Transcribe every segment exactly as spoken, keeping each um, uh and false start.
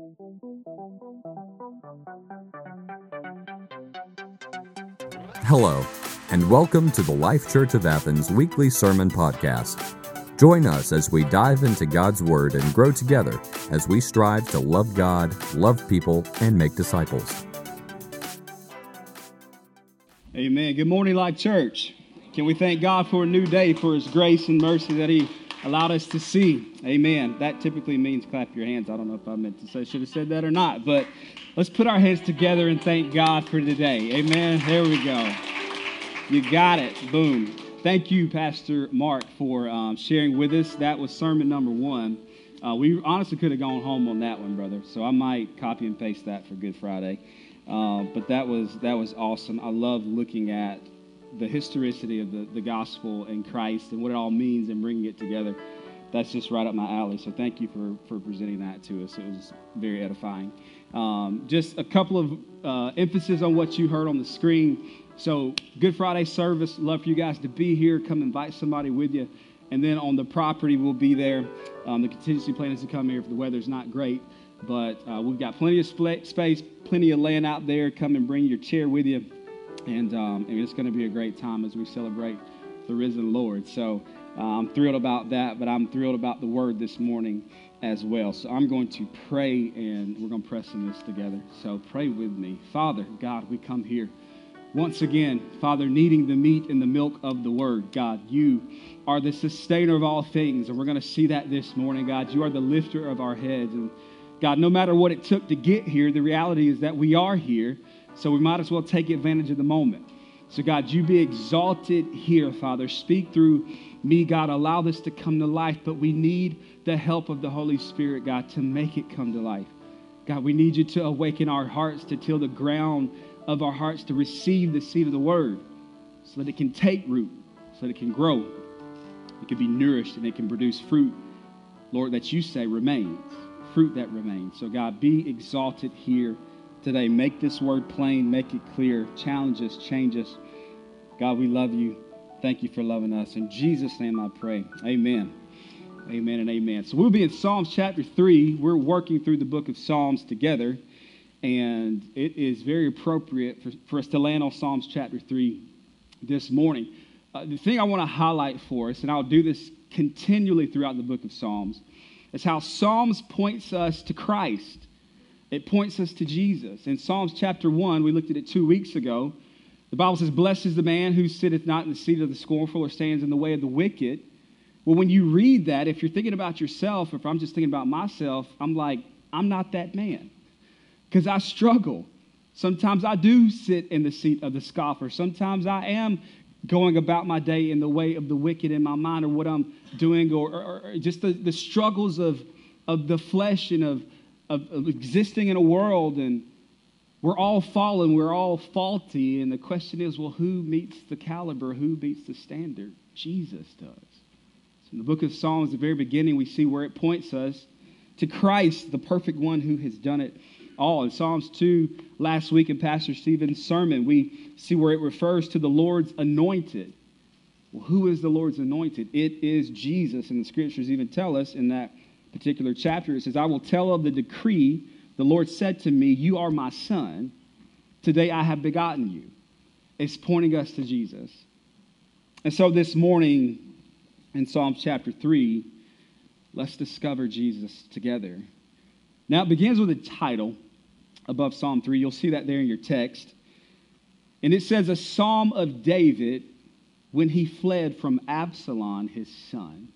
Hello, and welcome to the Life Church of Athens weekly sermon podcast. Join us as we dive into God's Word and grow together as we strive to love God, love people, and make disciples. Amen. Good morning, Life Church. Can we thank God for a new day, for His grace and mercy that He allowed us to see? Amen. That typically means clap your hands. I don't know if I meant to say, should have said that or not, but let's put our hands together and thank God for today. Amen. There we go. You got it. Boom. Thank you, Pastor Mark, for um, sharing with us. That was sermon number one. Uh, we honestly could have gone home on that one, brother. So I might copy and paste that for Good Friday. Uh, but that was that was awesome. I love looking at the historicity of the, the gospel and Christ and what it all means and bringing it together. That's just right up my alley. So thank you for, for presenting that to us. It was very edifying. Um, just a couple of uh, emphasis on what you heard on the screen. So Good Friday service, love for you guys to be here. Come invite somebody with you. And then on the property, we'll be there. Um, the contingency plan is to come here if the weather's not great. But uh, we've got plenty of split space, plenty of land out there. Come and bring your chair with you. And, um, and it's going to be a great time as we celebrate the risen Lord. So uh, I'm thrilled about that, but I'm thrilled about the word this morning as well. So I'm going to pray, and we're going to press in this together. So pray with me. Father, God, we come here once again, Father, needing the meat and the milk of the word. God, you are the sustainer of all things, and we're going to see that this morning. God, you are the lifter of our heads. And God, no matter what it took to get here, the reality is that we are here. So we might as well take advantage of the moment. So God, you be exalted here, Father. Speak through me, God. Allow this to come to life. But we need the help of the Holy Spirit, God, to make it come to life. God, we need you to awaken our hearts, to till the ground of our hearts, to receive the seed of the word so that it can take root, so that it can grow. It can be nourished and it can produce fruit, Lord, that you say remains, fruit that remains. So God, be exalted here today. Make this word plain, make it clear, challenge us, change us. God, we love you. Thank you for loving us. In Jesus' name I pray. Amen. Amen and amen. So we'll be in Psalms chapter three. We're working through the book of Psalms together, and it is very appropriate for, for us to land on Psalms chapter three this morning. Uh, the thing I want to highlight for us, and I'll do this continually throughout the book of Psalms, is how Psalms points us to Christ. It points us to Jesus. In Psalms chapter one, we looked at it two weeks ago. The Bible says, "Blessed is the man who sitteth not in the seat of the scornful or stands in the way of the wicked." Well, when you read that, if you're thinking about yourself, if I'm just thinking about myself, I'm like, I'm not that man. Because I struggle. Sometimes I do sit in the seat of the scoffer. Sometimes I am going about my day in the way of the wicked in my mind, or what I'm doing, or, or, or just the, the struggles of, of the flesh and of, of, of existing in a world. And we're all fallen. We're all faulty. And the question is, well, who meets the caliber? Who meets the standard? Jesus does. So in the book of Psalms, at the very beginning, we see where it points us to Christ, the perfect one who has done it all. In Psalms two, last week in Pastor Stephen's sermon, we see where it refers to the Lord's anointed. Well, who is the Lord's anointed? It is Jesus. And the scriptures even tell us in that particular chapter, it says, "I will tell of the decree. The Lord said to me, you are my son. Today I have begotten you." It's pointing us to Jesus. And so this morning in Psalms chapter three, let's discover Jesus together. Now it begins with a title above Psalm three. You'll see that there in your text. And it says, "A psalm of David when he fled from Absalom, his son."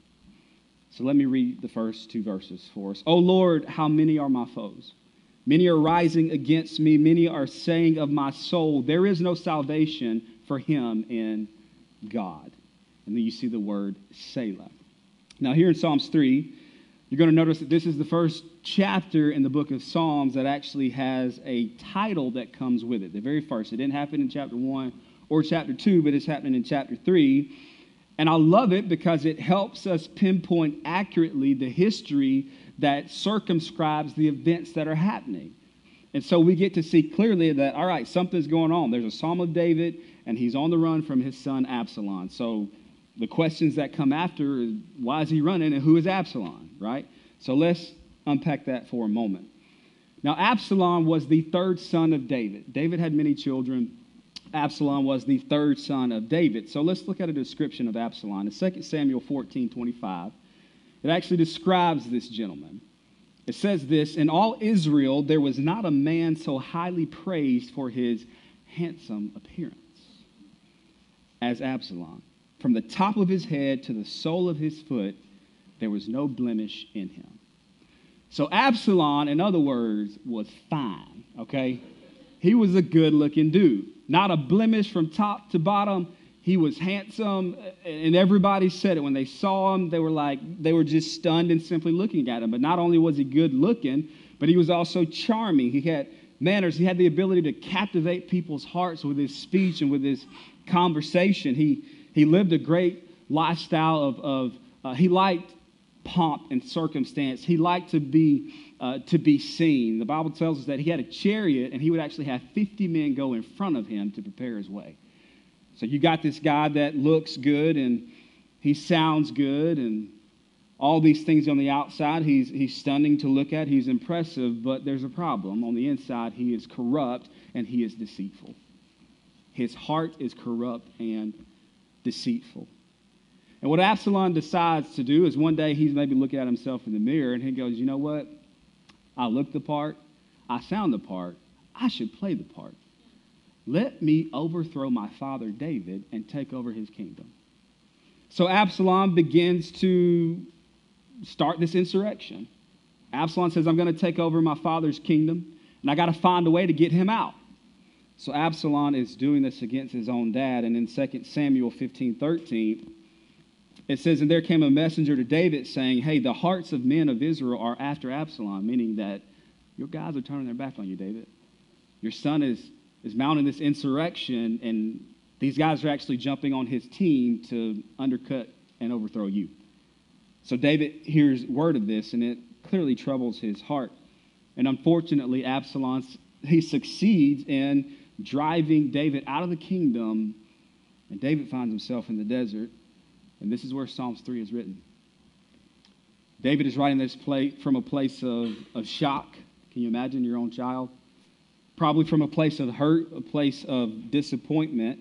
So let me read the first two verses for us. "O Lord, how many are my foes? Many are rising against me. Many are saying of my soul, there is no salvation for him in God." And then you see the word Selah. Now here in Psalms three, you're going to notice that this is the first chapter in the book of Psalms that actually has a title that comes with it. The very first. It didn't happen in chapter one or chapter two, but it's happening in chapter three. And I love it because it helps us pinpoint accurately the history that circumscribes the events that are happening. And so we get to see clearly that, all right, something's going on. There's a Psalm of David, and he's on the run from his son Absalom. So the questions that come after, why is he running and who is Absalom, right? So let's unpack that for a moment. Now, Absalom was the third son of David. David had many children. Absalom was the third son of David. So let's look at a description of Absalom. In Second Samuel fourteen twenty-five, it actually describes this gentleman. It says this, "In all Israel there was not a man so highly praised for his handsome appearance as Absalom. From the top of his head to the sole of his foot, there was no blemish in him." So Absalom, in other words, was fine, okay? He was a good-looking dude. Not a blemish from top to bottom. He was handsome, and everybody said it. When they saw him, they were like, they were just stunned and simply looking at him. But not only was he good-looking, but he was also charming. He had manners. He had the ability to captivate people's hearts with his speech and with his conversation. He, he lived a great lifestyle of, of uh, he liked pomp and circumstance. He liked to be uh, to be seen. The Bible tells us that he had a chariot, and he would actually have fifty men go in front of him to prepare his way. So you got this guy that looks good, and he sounds good, and all these things on the outside. He's he's stunning to look at. He's impressive, but there's a problem. On the inside, he is corrupt, and he is deceitful. His heart is corrupt and deceitful. And what Absalom decides to do is one day he's maybe looking at himself in the mirror and he goes, you know what? I look the part. I sound the part. I should play the part. Let me overthrow my father David and take over his kingdom. So Absalom begins to start this insurrection. Absalom says, I'm going to take over my father's kingdom, and I got to find a way to get him out. So Absalom is doing this against his own dad. And in Second Samuel fifteen thirteen, it says, and there came a messenger to David saying, hey, the hearts of men of Israel are after Absalom, meaning that your guys are turning their back on you, David. Your son is, is mounting this insurrection, and these guys are actually jumping on his team to undercut and overthrow you. So David hears word of this, and it clearly troubles his heart. And unfortunately, Absalom, he succeeds in driving David out of the kingdom, and David finds himself in the desert. And this is where Psalms three is written. David is writing this place from a place of, of shock. Can you imagine your own child? Probably from a place of hurt, a place of disappointment.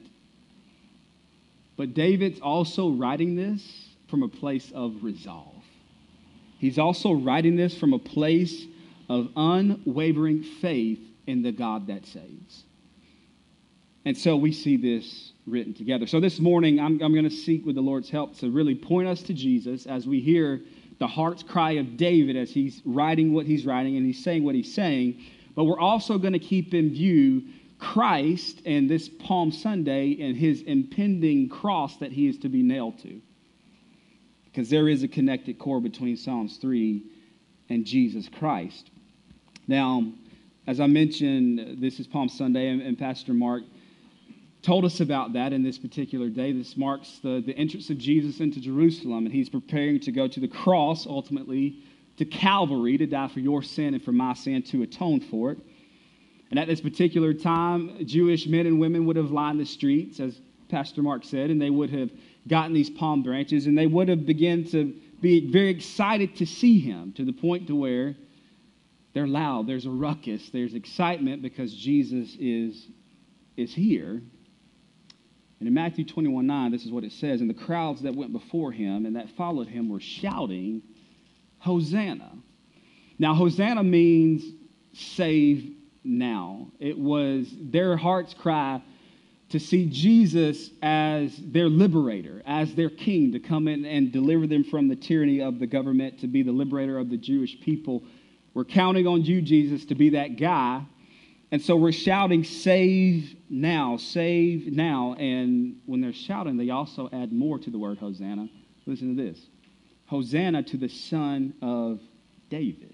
But David's also writing this from a place of resolve. He's also writing this from a place of unwavering faith in the God that saves. And so we see this written together. So this morning, I'm, I'm going to seek with the Lord's help to really point us to Jesus as we hear the heart's cry of David as he's writing what he's writing and he's saying what he's saying. But we're also going to keep in view Christ and this Palm Sunday and his impending cross that he is to be nailed to. Because there is a connected core between Psalms three and Jesus Christ. Now, as I mentioned, this is Palm Sunday, and, and Pastor Mark told us about that in this particular day. This marks the, the entrance of Jesus into Jerusalem, and he's preparing to go to the cross, ultimately to Calvary, to die for your sin and for my sin, to atone for it. And at this particular time, Jewish men and women would have lined the streets, as Pastor Mark said, and they would have gotten these palm branches, and they would have begun to be very excited to see him, to the point to where they're loud, there's a ruckus, there's excitement because Jesus is, is here. And in Matthew twenty-one nine, this is what it says, and the crowds that went before him and that followed him were shouting, Hosanna. Now, Hosanna means save now. It was their heart's cry to see Jesus as their liberator, as their king, to come in and deliver them from the tyranny of the government, to be the liberator of the Jewish people. We're counting on you, Jesus, to be that guy. And so we're shouting, save now, save now. And when they're shouting, they also add more to the word Hosanna. Listen to this. Hosanna to the Son of David.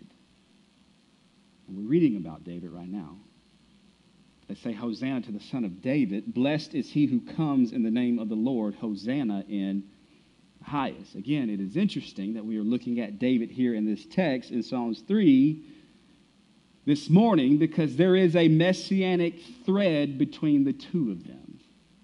And we're reading about David right now. They say, Hosanna to the Son of David. Blessed is he who comes in the name of the Lord. Hosanna in highest. Again, it is interesting that we are looking at David here in this text in Psalms three this morning, because there is a messianic thread between the two of them.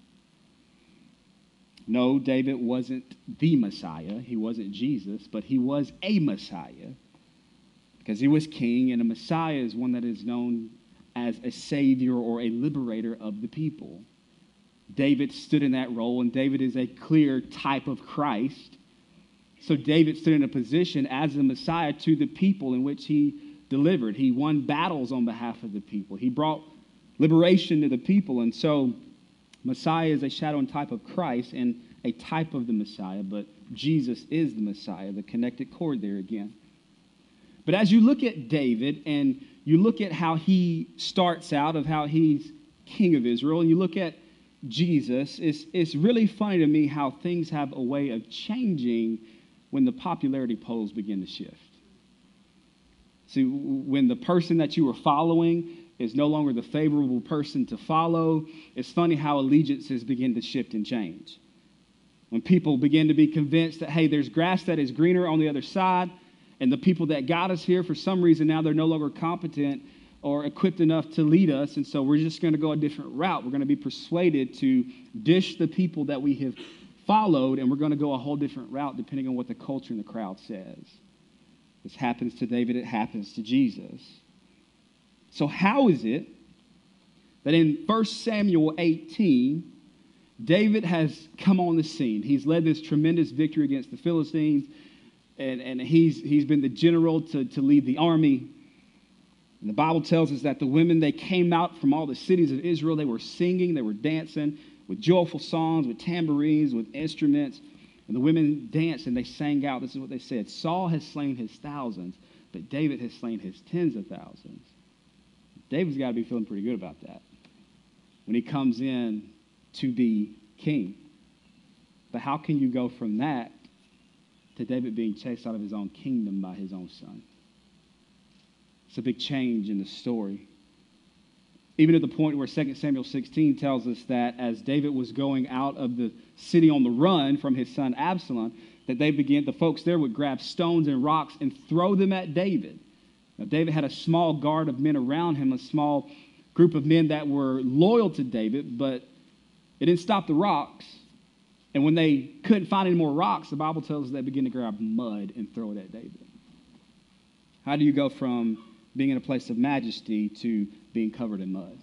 No, David wasn't the Messiah. He wasn't Jesus, but he was a Messiah. because he was king, and a Messiah is one that is known as a savior or a liberator of the people. David stood in that role, and David is a clear type of Christ. So David stood in a position as the Messiah to the people in which he delivered. He won battles on behalf of the people. He brought liberation to the people. And so Messiah is a shadow and type of Christ and a type of the Messiah, but Jesus is the Messiah, the connected cord there again. But as you look at David and you look at how he starts out, of how he's king of Israel, and you look at Jesus, it's, it's really funny to me how things have a way of changing when the popularity polls begin to shift. See, when the person that you were following is no longer the favorable person to follow, it's funny how allegiances begin to shift and change. When people begin to be convinced that, hey, there's grass that is greener on the other side, and the people that got us here, for some reason now they're no longer competent or equipped enough to lead us, and so we're just going to go a different route. We're going to be persuaded to dish the people that we have followed, and we're going to go a whole different route depending on what the culture and the crowd says. This happens to David, it happens to Jesus. So how is it that in First Samuel eighteen, David has come on the scene? He's led this tremendous victory against the Philistines, and, and he's, he's been the general to, to lead the army. And the Bible tells us that the women, they came out from all the cities of Israel. They were singing, they were dancing with joyful songs, with tambourines, with instruments. And the women danced and they sang out. This is what they said: Saul has slain his thousands, but David has slain his tens of thousands. David's got to be feeling pretty good about that when he comes in to be king. But how can you go from that to David being chased out of his own kingdom by his own son? It's a big change in the story. Even at the point where Second Samuel sixteen tells us that as David was going out of the city on the run from his son Absalom, that they began, the folks there would grab stones and rocks and throw them at David. Now, David had a small guard of men around him, a small group of men that were loyal to David, but it didn't stop the rocks. And when they couldn't find any more rocks, the Bible tells us they began to grab mud and throw it at David. How do you go from being in a place of majesty to being covered in mud?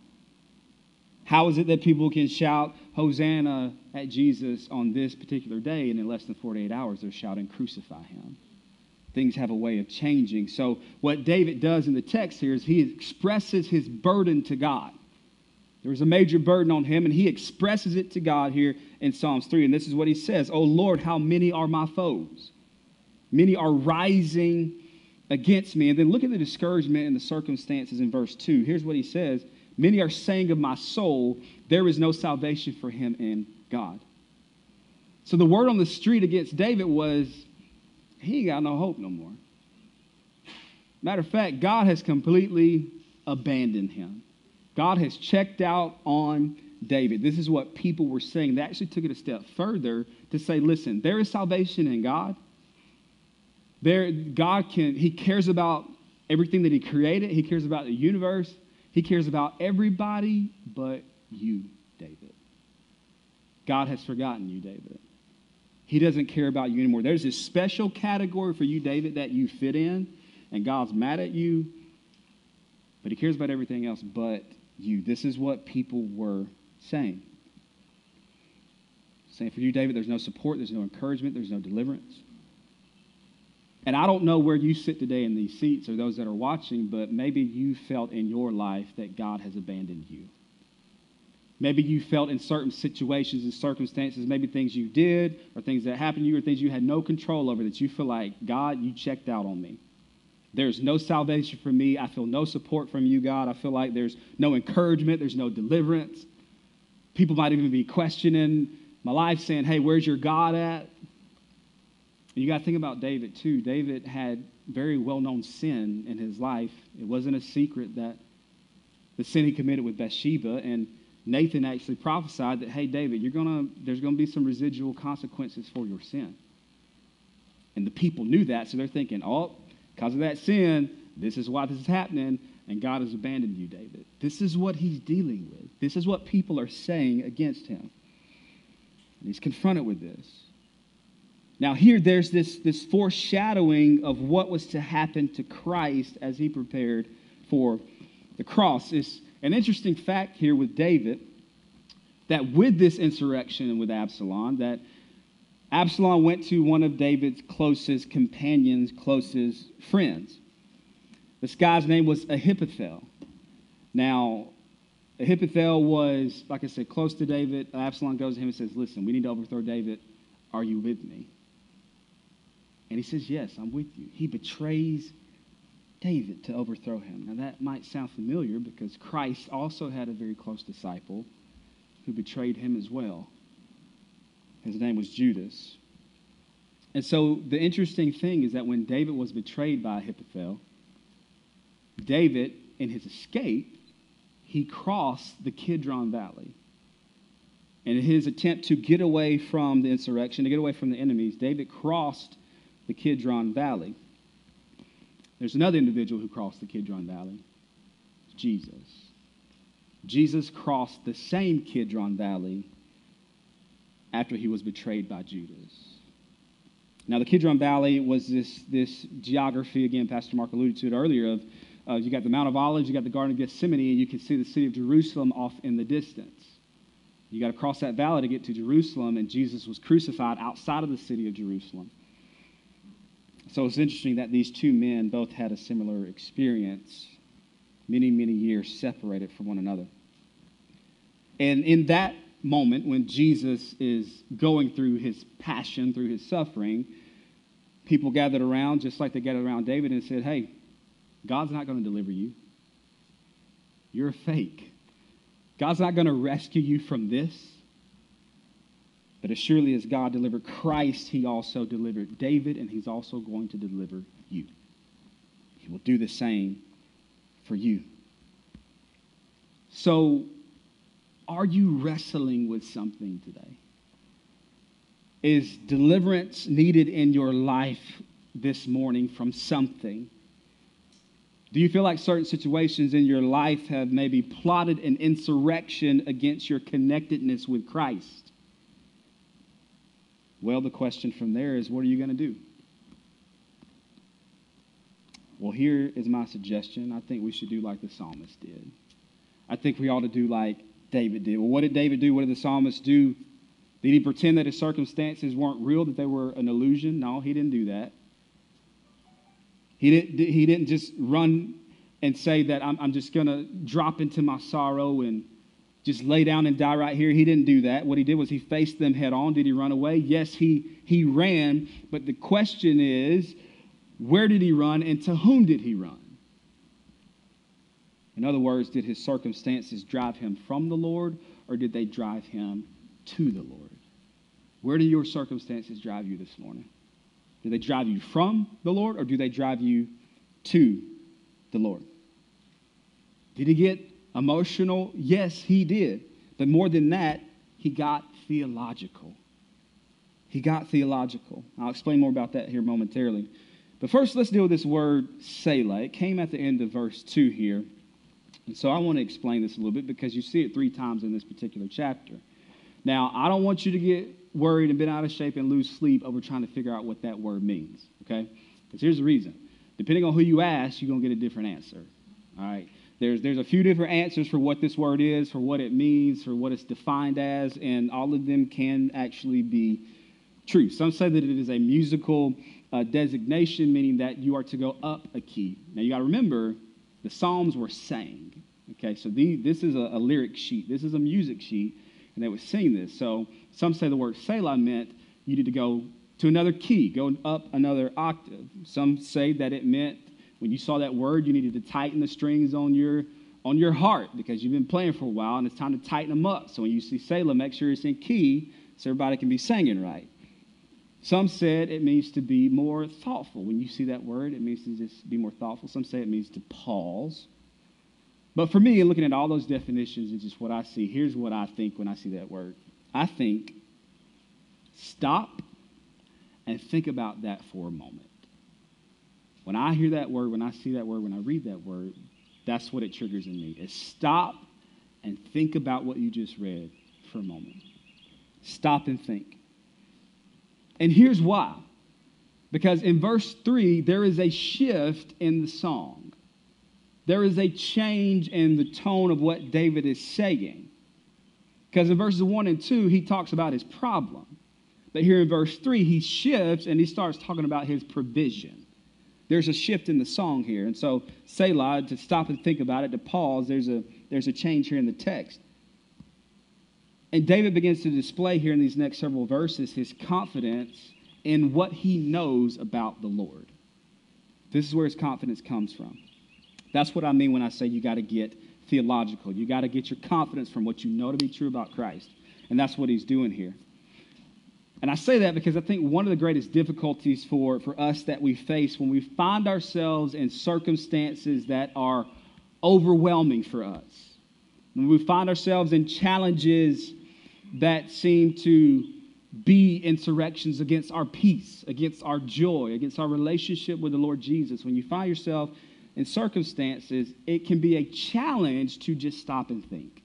How is it that people can shout Hosanna at Jesus on this particular day, and in less than forty-eight hours they're shouting crucify him? Things have a way of changing. So what David does in the text here is he expresses his burden to God. There was a major burden on him, and he expresses it to God here in Psalms three. And this is what he says: "O Lord, how many are my foes? Many are rising against me." And then look at the discouragement and the circumstances in verse two. Here's what he says: "Many are saying of my soul, there is no salvation for him in God." So the word on the street against David was, he ain't got no hope no more. Matter of fact, God has completely abandoned him. God has checked out on David. This is what people were saying. They actually took it a step further to say, listen, there is salvation in God. There, God can, he cares about everything that he created. He cares about the universe. He cares about everybody but you, David. God has forgotten you, David. He doesn't care about you anymore. There's this special category for you, David, that you fit in, and God's mad at you, but he cares about everything else but you. This is what people were saying. Saying for you, David, there's no support, there's no encouragement, there's no deliverance. And I don't know where you sit today in these seats or those that are watching, but maybe you felt in your life that God has abandoned you. Maybe you felt in certain situations and circumstances, maybe things you did or things that happened to you or things you had no control over, that you feel like, God, you checked out on me. There's no salvation for me. I feel no support from you, God. I feel like there's no encouragement. There's no deliverance. People might even be questioning my life, saying, hey, where's your God at? You got to think about David, too. David had very well-known sin in his life. It wasn't a secret that the sin he committed with Bathsheba, and Nathan actually prophesied that, hey, David, you're gonna, there's going to be some residual consequences for your sin. And the people knew that, so they're thinking, oh, because of that sin, this is why this is happening, and God has abandoned you, David. This is what he's dealing with. This is what people are saying against him. And he's confronted with this. Now here there's this, this foreshadowing of what was to happen to Christ as he prepared for the cross. It's an interesting fact here with David that with this insurrection with Absalom, that Absalom went to one of David's closest companions, closest friends. This guy's name was Ahithophel. Now, Ahithophel was, like I said, close to David. Absalom goes to him and says, listen, we need to overthrow David. Are you with me? And he says, yes, I'm with you. He betrays David to overthrow him. Now, that might sound familiar because Christ also had a very close disciple who betrayed him as well. His name was Judas. And so the interesting thing is that when David was betrayed by Ahithophel, David, in his escape, he crossed the Kidron Valley. And in his attempt to get away from the insurrection, to get away from the enemies, David crossed the Kidron Valley. There's another individual who crossed the Kidron Valley. It's Jesus. Jesus crossed the same Kidron Valley after he was betrayed by Judas. Now, the Kidron Valley was this, this geography, again, Pastor Mark alluded to it earlier, of uh, you got the Mount of Olives, you got the Garden of Gethsemane, and you can see the city of Jerusalem off in the distance. You got to cross that valley to get to Jerusalem, and Jesus was crucified outside of the city of Jerusalem. So it's interesting that these two men both had a similar experience, many, many years separated from one another. And in that moment when Jesus is going through his passion, through his suffering, people gathered around just like they gathered around David and said, hey, God's not going to deliver you. You're a fake. God's not going to rescue you from this. But as surely as God delivered Christ, he also delivered David, and he's also going to deliver you. He will do the same for you. So, are you wrestling with something today? Is deliverance needed in your life this morning from something? Do you feel like certain situations in your life have maybe plotted an insurrection against your connectedness with Christ? Well, the question from there is, what are you going to do? Well, here is my suggestion. I think we should do like the psalmist did. I think we ought to do like David did. Well, what did David do? What did the psalmist do? Did he pretend that his circumstances weren't real, that they were an illusion? No, he didn't do that. He didn't, he didn't just run and say that I'm, I'm just going to drop into my sorrow and just lay down and die right here. He didn't do that. What he did was he faced them head on. Did he run away? Yes, he, he ran. But the question is, where did he run and to whom did he run? In other words, did his circumstances drive him from the Lord or did they drive him to the Lord? Where do your circumstances drive you this morning? Do they drive you from the Lord or do they drive you to the Lord? Did he get emotional? Yes, he did. But more than that, he got theological. He got theological. I'll explain more about that here momentarily. But first, let's deal with this word Selah. It came at the end of verse two here. And so I want to explain this a little bit because you see it three times in this particular chapter. Now, I don't want you to get worried and bent out of shape and lose sleep over trying to figure out what that word means, okay? Because here's the reason. Depending on who you ask, you're going to get a different answer, all right? There's, there's a few different answers for what this word is, for what it means, for what it's defined as, and all of them can actually be true. Some say that it is a musical uh, designation, meaning that you are to go up a key. Now, you got to remember, the Psalms were sang, okay? So the, this is a, a lyric sheet. This is a music sheet, and they would sing this. So some say the word Selah meant you need to go to another key, go up another octave. Some say that it meant when you saw that word, you needed to tighten the strings on your on your heart because you've been playing for a while, and it's time to tighten them up. So when you see Selah, make sure it's in key so everybody can be singing right. Some said it means to be more thoughtful. When you see that word, it means to just be more thoughtful. Some say it means to pause. But for me, looking at all those definitions and just what I see, here's what I think when I see that word. I think stop and think about that for a moment. When I hear that word, when I see that word, when I read that word, that's what it triggers in me, is stop and think about what you just read for a moment. Stop and think. And here's why. Because in verse three, there is a shift in the song. There is a change in the tone of what David is saying. Because in verses one and two, he talks about his problem. But here in verse three, he shifts and he starts talking about his provision. There's a shift in the song here. And so, Selah, to stop and think about it, to pause, there's a, there's a change here in the text. And David begins to display here in these next several verses his confidence in what he knows about the Lord. This is where his confidence comes from. That's what I mean when I say you got to get theological. You got to get your confidence from what you know to be true about Christ. And that's what he's doing here. And I say that because I think one of the greatest difficulties for, for us that we face when we find ourselves in circumstances that are overwhelming for us, when we find ourselves in challenges that seem to be insurrections against our peace, against our joy, against our relationship with the Lord Jesus, when you find yourself in circumstances, it can be a challenge to just stop and think.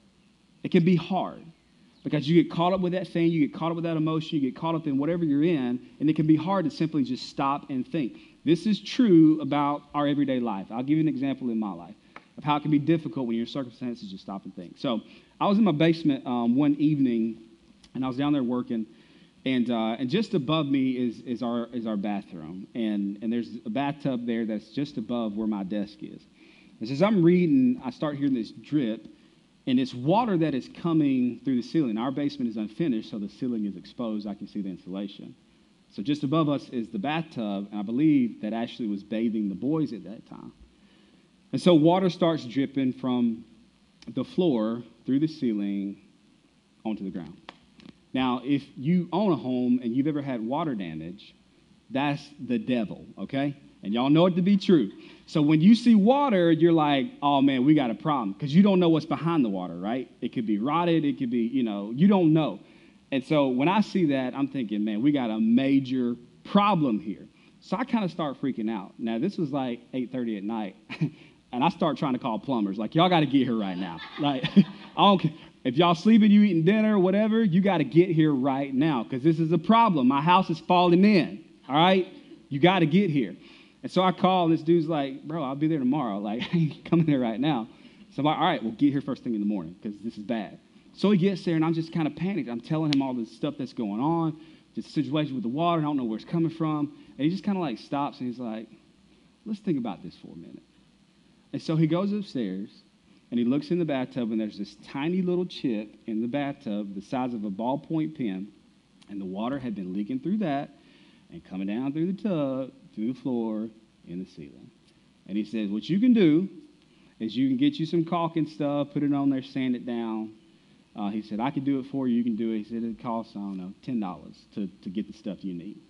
It can be hard. Because you get caught up with that thing, you get caught up with that emotion, you get caught up in whatever you're in, and it can be hard to simply just stop and think. This is true about our everyday life. I'll give you an example in my life of how it can be difficult when your circumstances just stop and think. So I was in my basement um, one evening, and I was down there working, and uh, and just above me is is our is our bathroom, and and there's a bathtub there that's just above where my desk is. And as I'm reading, I start hearing this drip. And it's water that is coming through the ceiling. Our basement is unfinished, so the ceiling is exposed. I can see the insulation. So just above us is the bathtub, and I believe that Ashley was bathing the boys at that time. And so water starts dripping from the floor through the ceiling onto the ground. Now, if you own a home and you've ever had water damage, that's the devil, okay? And y'all know it to be true. So when you see water, you're like, oh, man, we got a problem. Because you don't know what's behind the water, right? It could be rotted. It could be, you know, you don't know. And so when I see that, I'm thinking, man, we got a major problem here. So I kind of start freaking out. Now, this was like eight thirty at night. And I start trying to call plumbers. Like, y'all got to get here right now. Like, I don't care. If y'all sleeping, you eating dinner, whatever, you got to get here right now. Because this is a problem. My house is falling in. All right? You got to get here. And so I call, and this dude's like, bro, I'll be there tomorrow. Like, I ain't coming there right now. So I'm like, all right, well, get here first thing in the morning because this is bad. So he gets there, and I'm just kind of panicked. I'm telling him all the stuff that's going on, just the situation with the water. I don't know where it's coming from. And he just kind of like stops, and he's like, let's think about this for a minute. And so he goes upstairs, and he looks in the bathtub, and there's this tiny little chip in the bathtub the size of a ballpoint pen, and the water had been leaking through that and coming down through the tub, through the floor, in the ceiling. And he says, what you can do is you can get you some caulk and stuff, put it on there, sand it down. Uh, he said, I can do it for you. You can do it. He said, it costs, I don't know, ten dollars to, to get the stuff you need.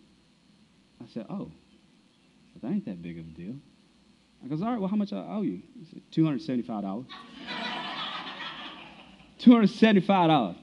I said, oh, well, that ain't that big of a deal. I goes, all right, well, how much I owe you? He said, two hundred seventy-five dollars. two hundred seventy-five dollars.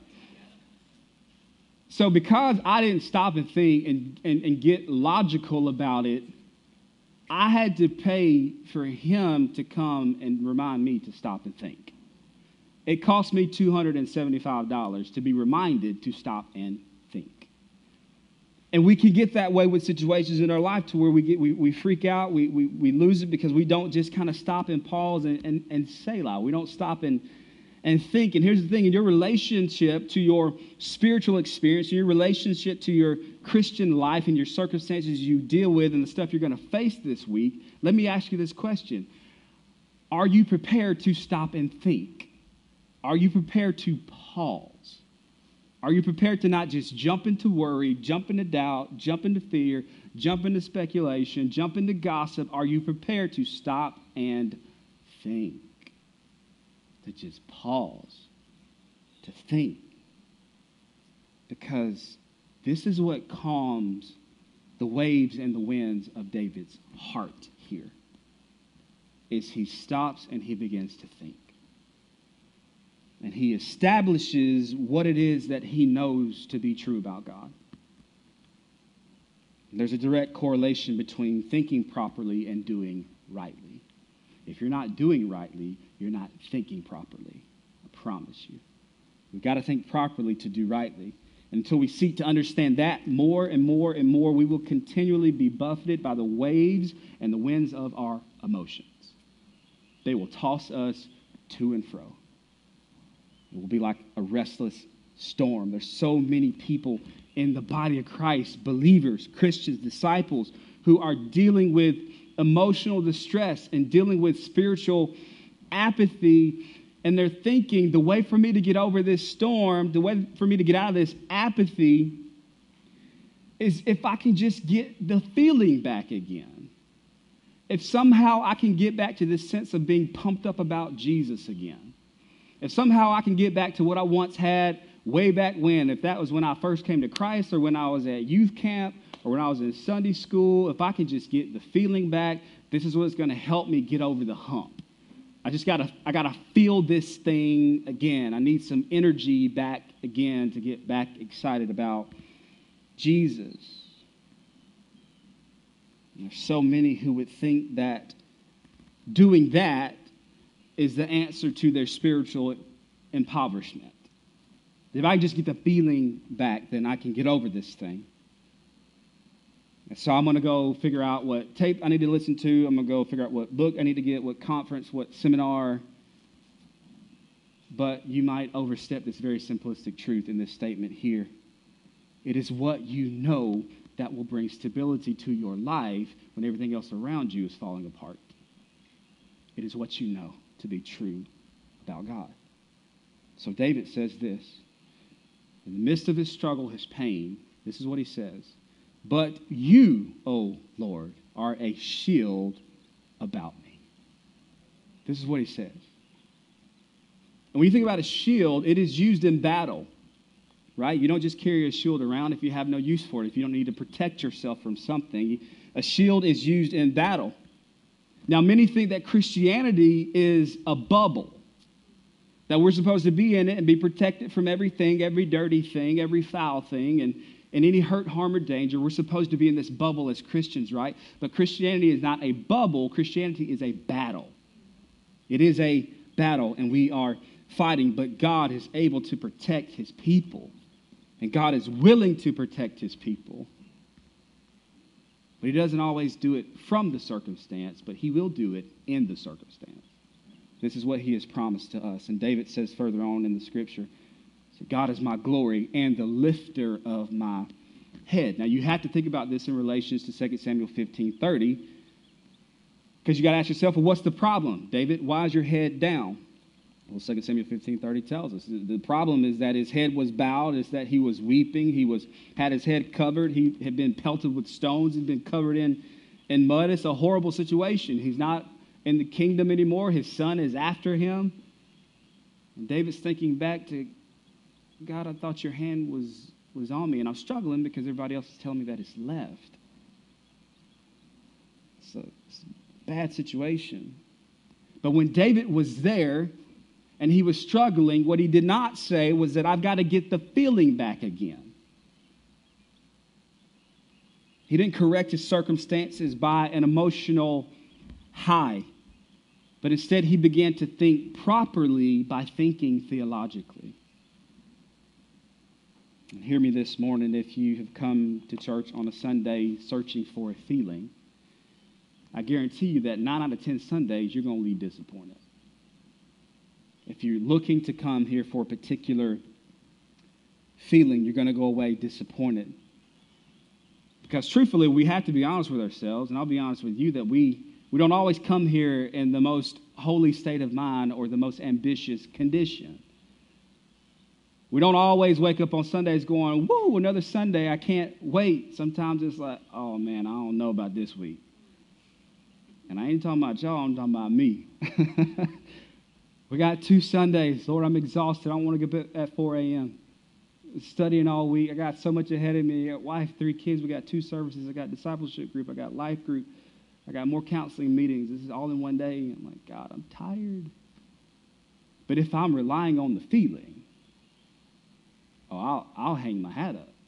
So because I didn't stop and think and, and, and get logical about it, I had to pay for him to come and remind me to stop and think. It cost me two hundred seventy-five dollars to be reminded to stop and think. And we can get that way with situations in our life to where we get we, we freak out, we, we, we lose it because we don't just kind of stop and pause and, and, and say loud. We don't stop and And think, and here's the thing, in your relationship to your spiritual experience, your relationship to your Christian life and your circumstances you deal with and the stuff you're going to face this week, let me ask you this question. Are you prepared to stop and think? Are you prepared to pause? Are you prepared to not just jump into worry, jump into doubt, jump into fear, jump into speculation, jump into gossip? Are you prepared to stop and think? To just pause, to think. Because this is what calms the waves and the winds of David's heart here, is he stops and he begins to think. And he establishes what it is that he knows to be true about God. There's a direct correlation between thinking properly and doing rightly. If you're not doing rightly, you're not thinking properly. I promise you. We've got to think properly to do rightly. Until we seek to understand that more and more and more, we will continually be buffeted by the waves and the winds of our emotions. They will toss us to and fro. It will be like a restless storm. There's so many people in the body of Christ, believers, Christians, disciples, who are dealing with emotional distress and dealing with spiritual apathy. And they're thinking, the way for me to get over this storm, the way for me to get out of this apathy is if I can just get the feeling back again. If somehow I can get back to this sense of being pumped up about Jesus again. If somehow I can get back to what I once had way back when, if that was when I first came to Christ or when I was at youth camp or when I was in Sunday school, if I can just get the feeling back, this is what's going to help me get over the hump. I just gotta, I gotta feel this thing again. I need some energy back again to get back excited about Jesus. And there's so many who would think that doing that is the answer to their spiritual impoverishment. If I just get the feeling back, then I can get over this thing. And so I'm going to go figure out what tape I need to listen to. I'm going to go figure out what book I need to get, what conference, what seminar. But you might overstep this very simplistic truth in this statement here. It is what you know that will bring stability to your life when everything else around you is falling apart. It is what you know to be true about God. So David says this. In the midst of his struggle, his pain, this is what he says. But you, O Lord, are a shield about me. This is what he says. And when you think about a shield, it is used in battle, right? You don't just carry a shield around if you have no use for it, if you don't need to protect yourself from something. A shield is used in battle. Now, many think that Christianity is a bubble, that we're supposed to be in it and be protected from everything, every dirty thing, every foul thing, and And any hurt, harm, or danger. We're supposed to be in this bubble as Christians, right? But Christianity is not a bubble. Christianity is a battle. It is a battle, and we are fighting. But God is able to protect his people. And God is willing to protect his people. But he doesn't always do it from the circumstance, but he will do it in the circumstance. This is what he has promised to us. And David says further on in the scripture, God is my glory and the lifter of my head. Now, you have to think about this in relation to Second Samuel fifteen thirty, because you got to ask yourself, well, what's the problem? David, why is your head down? Well, Second Samuel fifteen thirty tells us the problem is that his head was bowed, is that he was weeping, he was had his head covered, he had been pelted with stones, he'd been covered in, in mud. It's a horrible situation. He's not in the kingdom anymore. His son is after him. And David's thinking back to, God, I thought your hand was, was on me, and I'm struggling because everybody else is telling me that it's left. It's a, it's a bad situation. But when David was there and he was struggling, what he did not say was that I've got to get the feeling back again. He didn't correct his circumstances by an emotional high, but instead he began to think properly by thinking theologically. And hear me this morning, if you have come to church on a Sunday searching for a feeling, I guarantee you that nine out of ten Sundays you're going to leave disappointed. If you're looking to come here for a particular feeling, you're going to go away disappointed. Because truthfully, we have to be honest with ourselves, and I'll be honest with you, that we, we don't always come here in the most holy state of mind or the most ambitious condition. We don't always wake up on Sundays going, woo, another Sunday, I can't wait. Sometimes it's like, oh, man, I don't know about this week. And I ain't talking about y'all, I'm talking about me. We got two Sundays. Lord, I'm exhausted. I don't want to get up at four a.m. Studying all week. I got so much ahead of me. I got wife, three kids. We got two services. I got discipleship group. I got life group. I got more counseling meetings. This is all in one day. I'm like, God, I'm tired. But if I'm relying on the feeling, oh, I'll, I'll hang my hat up.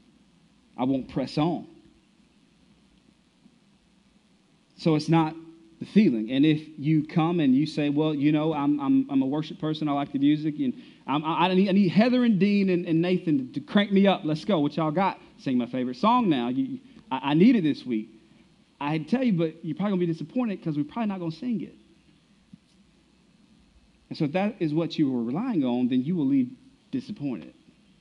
I won't press on. So it's not the feeling. And if you come and you say, well, you know, I'm I'm, I'm a worship person, I like the music, and I'm, I, I, need, I need Heather and Dean and, and Nathan to, to crank me up. Let's go. What y'all got? Sing my favorite song now. You, I, I need it this week. I tell you, but you're probably going to be disappointed because we're probably not going to sing it. And so if that is what you were relying on, then you will leave disappointed.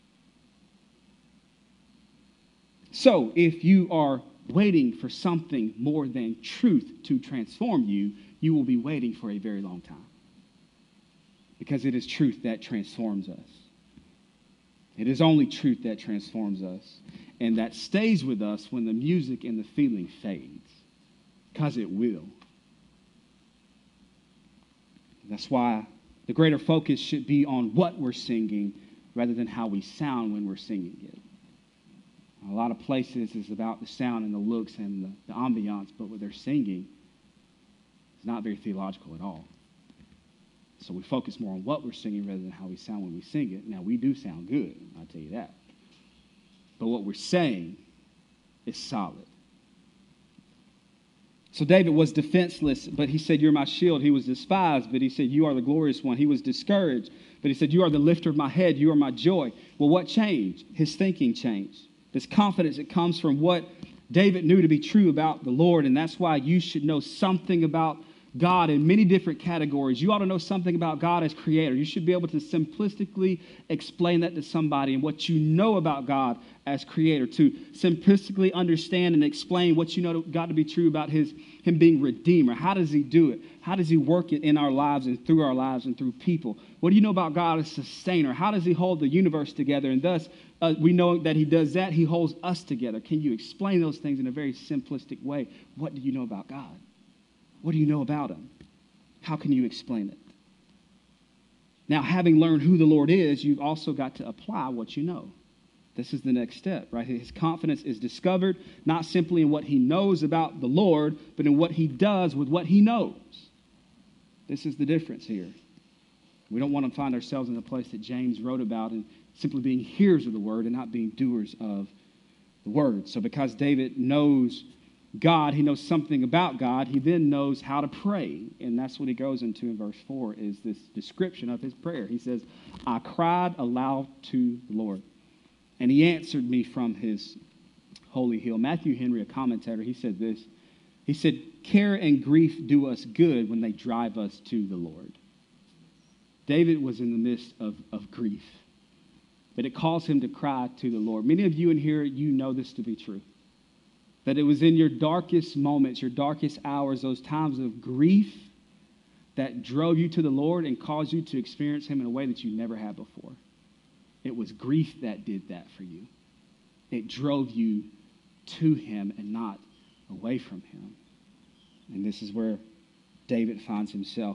So if you are waiting for something more than truth to transform you, you will be waiting for a very long time. Because it is truth that transforms us. It is only truth that transforms us. And that stays with us when the music and the feeling fades. Because it will. That's why the greater focus should be on what we're singing rather than how we sound when we're singing it. A lot of places is about the sound and the looks and the, the ambiance, but what they're singing is not very theological at all. So we focus more on what we're singing rather than how we sound when we sing it. Now, we do sound good, I'll tell you that. But what we're saying is solid. So David was defenseless, but he said, you're my shield. He was despised, but he said, you are the glorious one. He was discouraged, but he said, you are the lifter of my head. You are my joy. Well, what changed? His thinking changed. This confidence that comes from what David knew to be true about the Lord, and that's why you should know something about God in many different categories. You ought to know something about God as creator. You should be able to simplistically explain that to somebody, and what you know about God as creator, to simplistically understand and explain what you know God to be true about his him being redeemer. How does he do it? How does he work it in our lives and through our lives and through people? What do you know about God as sustainer? How does he hold the universe together? And thus, uh, we know that he does that. He holds us together. Can you explain those things in a very simplistic way? What do you know about God? What do you know about him? How can you explain it? Now, having learned who the Lord is, you've also got to apply what you know. This is the next step, right? His confidence is discovered not simply in what he knows about the Lord, but in what he does with what he knows. This is the difference here. We don't want to find ourselves in the place that James wrote about and simply being hearers of the word and not being doers of the word. So because David knows God, he knows something about God, he then knows how to pray. And that's what he goes into in verse four, is this description of his prayer. He says, I cried aloud to the Lord, and he answered me from his holy hill. Matthew Henry, a commentator, he said this. He said, care and grief do us good when they drive us to the Lord. David was in the midst of, of grief, but it caused him to cry to the Lord. Many of you in here, you know this to be true. That it was in your darkest moments, your darkest hours, those times of grief that drove you to the Lord and caused you to experience him in a way that you never had before. It was grief that did that for you. It drove you to him and not away from him. And this is where David finds himself.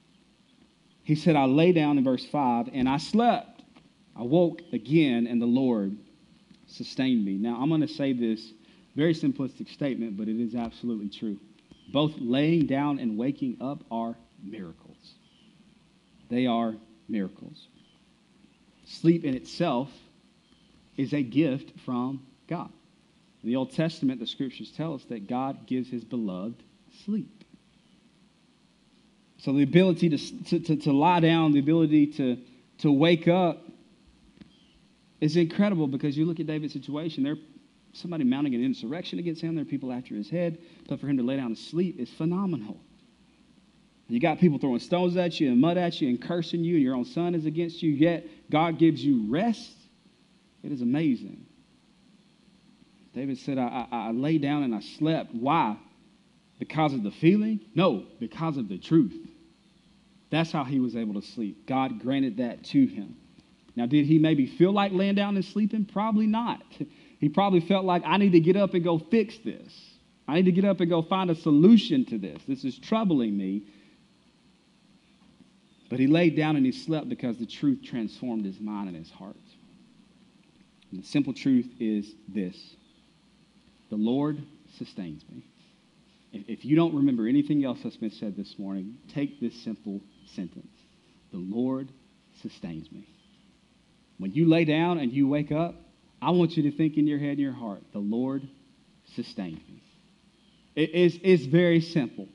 He said, I lay down in verse five, and I slept. I woke again, and the Lord sustained me. Now, I'm going to say this very simplistic statement, but it is absolutely true. Both laying down and waking up are miracles. They are miracles. Sleep in itself is a gift from God. In the Old Testament, the scriptures tell us that God gives his beloved sleep. So the ability to, to, to lie down, the ability to, to wake up is incredible, because you look at David's situation, there somebody mounting an insurrection against him. There are people after his head. But for him to lay down and sleep is phenomenal. You got people throwing stones at you and mud at you and cursing you, and your own son is against you, yet God gives you rest. It is amazing. David said, I, I, I lay down and I slept. Why? Because of the feeling? No, because of the truth. That's how he was able to sleep. God granted that to him. Now, did he maybe feel like laying down and sleeping? Probably not. He probably felt like, I need to get up and go fix this. I need to get up and go find a solution to this. This is troubling me. But he laid down and he slept because the truth transformed his mind and his heart. And the simple truth is this: the Lord sustains me. If, if you don't remember anything else that's been said this morning, take this simple sentence: the Lord sustains me. When you lay down and you wake up, I want you to think in your head and your heart, the Lord sustains me. It is, it's very simple.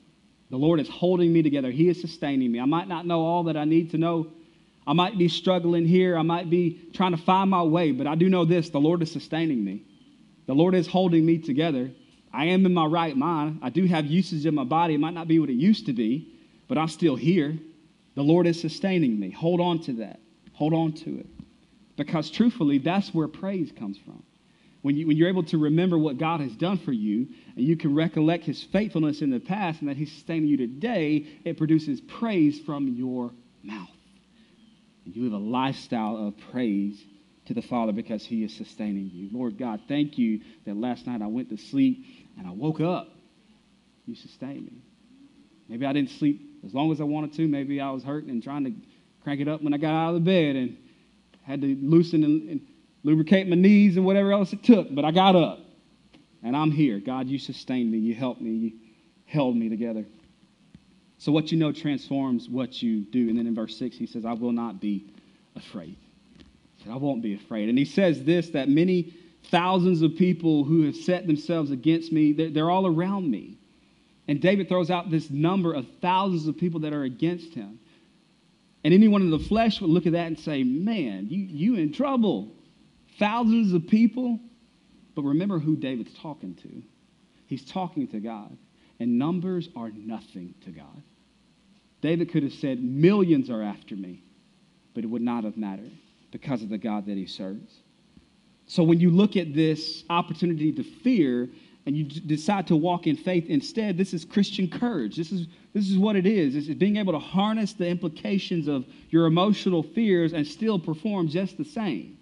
The Lord is holding me together. He is sustaining me. I might not know all that I need to know. I might be struggling here. I might be trying to find my way, but I do know this. The Lord is sustaining me. The Lord is holding me together. I am in my right mind. I do have usage of my body. It might not be what it used to be, but I'm still here. The Lord is sustaining me. Hold on to that. Hold on to it. Because truthfully, that's where praise comes from. When, you, when you're able to remember what God has done for you, and you can recollect his faithfulness in the past and that he's sustaining you today, it produces praise from your mouth. And you live a lifestyle of praise to the Father because he is sustaining you. Lord God, thank you that last night I went to sleep and I woke up. You sustained me. Maybe I didn't sleep as long as I wanted to. Maybe I was hurting and trying to crank it up when I got out of the bed and had to loosen and, and lubricate my knees and whatever else it took. But I got up and I'm here. God, you sustained me. You helped me. You held me together. So what you know transforms what you do. And then in verse six, he says, I will not be afraid. He said, I won't be afraid. And he says this, that many thousands of people who have set themselves against me, they're, they're all around me. And David throws out this number of thousands of people that are against him. And anyone in the flesh would look at that and say, man, you, you in trouble. Thousands of people. But remember who David's talking to. He's talking to God. And numbers are nothing to God. David could have said, millions are after me. But it would not have mattered because of the God that he serves. So when you look at this opportunity to fear and you d- decide to walk in faith instead, this is Christian courage. This is, this is what it is. It's being able to harness the implications of your emotional fears and still perform just the same.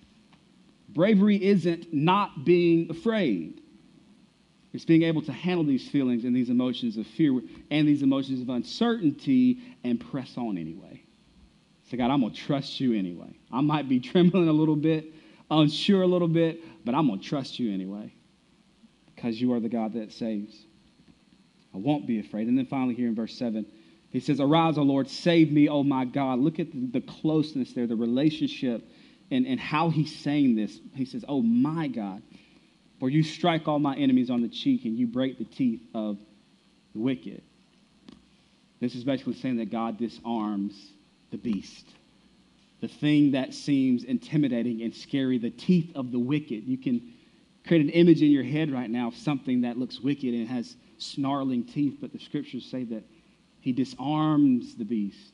Bravery isn't not being afraid. It's being able to handle these feelings and these emotions of fear and these emotions of uncertainty and press on anyway. So God, I'm going to trust you anyway. I might be trembling a little bit, unsure a little bit, but I'm going to trust you anyway because you are the God that saves. I won't be afraid. And then finally here in verse seven, he says, arise, O Lord, save me, O my God. Look at the, the closeness there, the relationship and, and how he's saying this. He says, oh my God, for you strike all my enemies on the cheek and you break the teeth of the wicked. This is basically saying that God disarms the beast, the thing that seems intimidating and scary, the teeth of the wicked. You can create an image in your head right now of something that looks wicked and has snarling teeth, but the scriptures say that he disarms the beast.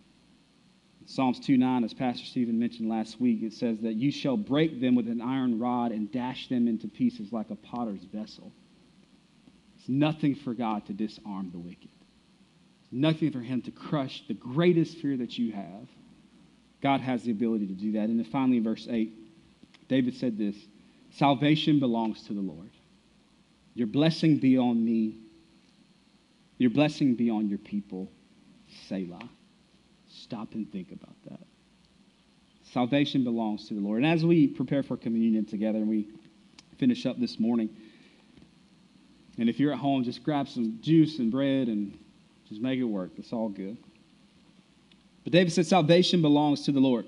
Psalms two nine, as Pastor Stephen mentioned last week, it says that you shall break them with an iron rod and dash them into pieces like a potter's vessel. It's nothing for God to disarm the wicked. It's nothing for him to crush the greatest fear that you have. God has the ability to do that. And then finally, in verse eight, David said this, salvation belongs to the Lord. Your blessing be on me. Your blessing be on your people. Selah. Stop and think about that. Salvation belongs to the Lord. And as we prepare for communion together and we finish up this morning, and if you're at home, just grab some juice and bread and just make it work. It's all good. But David said salvation belongs to the Lord.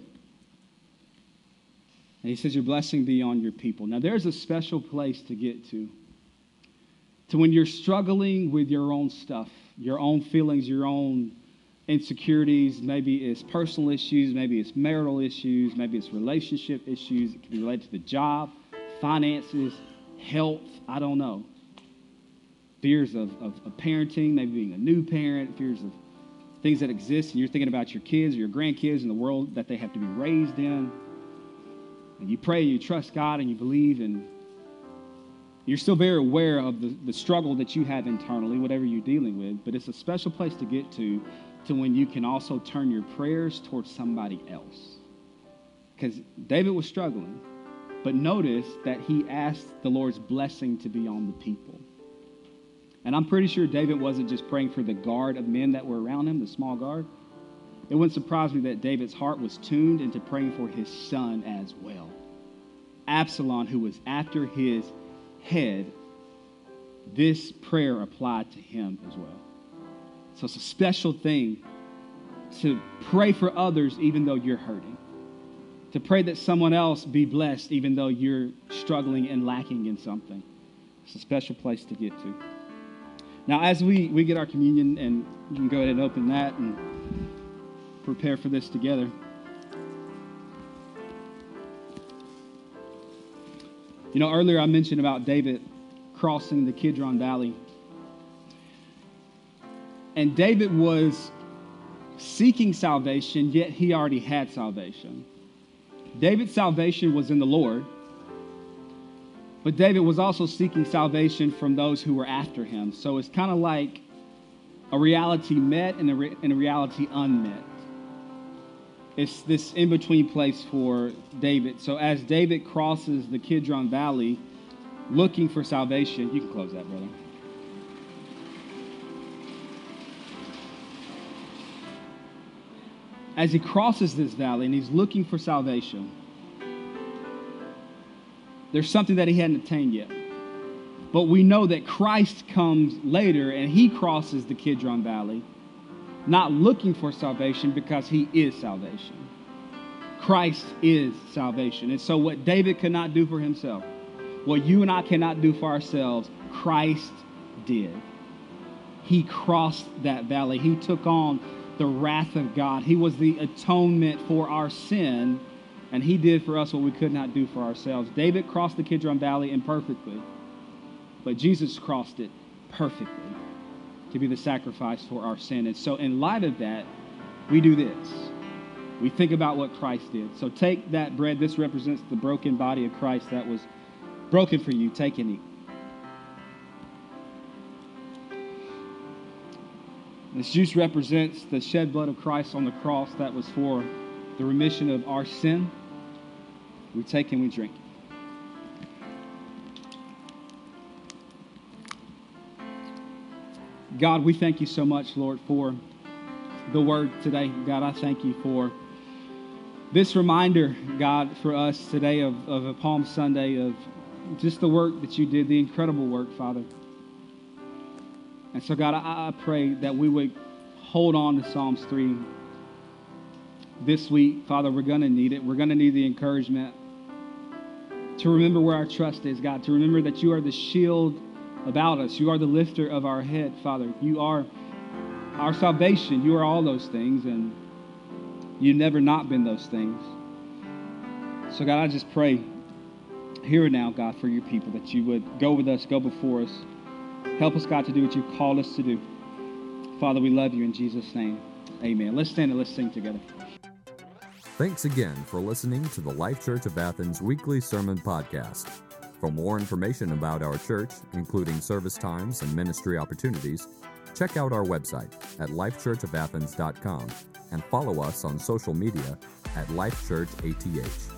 And he says your blessing be on your people. Now there's a special place to get to. To when you're struggling with your own stuff, your own feelings, your own insecurities, maybe it's personal issues, maybe it's marital issues, maybe it's relationship issues. It can be related to the job, finances, health, I don't know. Fears of, of, of parenting, maybe being a new parent, fears of things that exist, and you're thinking about your kids or your grandkids and the world that they have to be raised in. And you pray and you trust God and you believe, and you're still very aware of the, the struggle that you have internally, whatever you're dealing with, but it's a special place to get to to when you can also turn your prayers towards somebody else. Because David was struggling, but notice that he asked the Lord's blessing to be on the people. And I'm pretty sure David wasn't just praying for the guard of men that were around him, the small guard. It wouldn't surprise me that David's heart was tuned into praying for his son as well. Absalom, who was after his head, this prayer applied to him as well. So it's a special thing to pray for others even though you're hurting. To pray that someone else be blessed even though you're struggling and lacking in something. It's a special place to get to. Now, as we, we get our communion, and you can go ahead and open that and prepare for this together. You know, earlier I mentioned about David crossing the Kidron Valley. And David was seeking salvation, yet he already had salvation. David's salvation was in the Lord, but David was also seeking salvation from those who were after him. So it's kind of like a reality met and a, re- and a reality unmet. It's this in-between place for David. So as David crosses the Kidron Valley looking for salvation, you can close that, brother. As he crosses this valley and he's looking for salvation, there's something that he hadn't attained yet. But we know that Christ comes later and he crosses the Kidron Valley, not looking for salvation because he is salvation. Christ is salvation. And so what David could not do for himself, what you and I cannot do for ourselves, Christ did. He crossed that valley. He took on the wrath of God. He was the atonement for our sin, and he did for us what we could not do for ourselves. David crossed the Kidron Valley imperfectly, but Jesus crossed it perfectly to be the sacrifice for our sin. And so in light of that, we do this. We think about what Christ did. So take that bread. This represents the broken body of Christ that was broken for you. Take and eat. This juice represents the shed blood of Christ on the cross that was for the remission of our sin. We take and we drink. God, we thank you so much, Lord, for the word today. God, I thank you for this reminder, God, for us today of, of a Palm Sunday, of just the work that you did, the incredible work, Father. And so, God, I, I pray that we would hold on to Psalms three this week. Father, we're going to need it. We're going to need the encouragement to remember where our trust is, God, to remember that you are the shield about us. You are the lifter of our head, Father. You are our salvation. You are all those things, and you've never not been those things. So, God, I just pray here and now, God, for your people, that you would go with us, go before us. Help us, God, to do what you've called us to do. Father, we love you in Jesus' name. Amen. Let's stand and let's sing together. Thanks again for listening to the Life Church of Athens weekly sermon podcast. For more information about our church, including service times and ministry opportunities, check out our website at life church of athens dot com and follow us on social media at Life Church A T H.